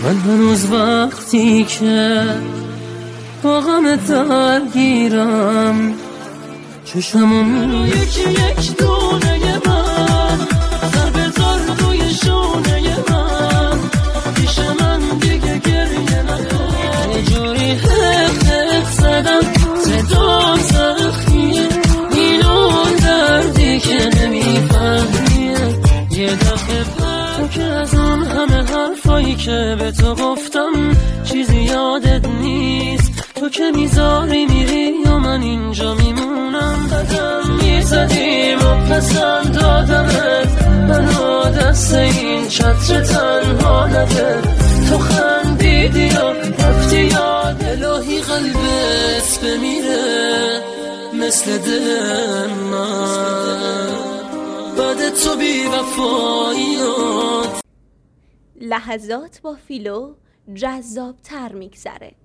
من هنوز وقتی که با غم درگیرم چشمم یکی یک دونه من سر بذار روی شونه من پیش من دیگه گریه نکن یه جوری حق زدم صدام زخمیه اینو دردی که نمیفهمیه یه دفعه تو که از اون همه حرفایی که به تو گفتم چیزی یادت نیست تو که میذاری میری و من اینجا میمونم قدم میزدیم و پسند دادمت منو دست این چتر تنها نده تو خندیدی و رفتی یاد الهی قلبت بمیره مثل دل من بعد تو بی وفاییات. لحظات با فیلو جذاب تر میگذره.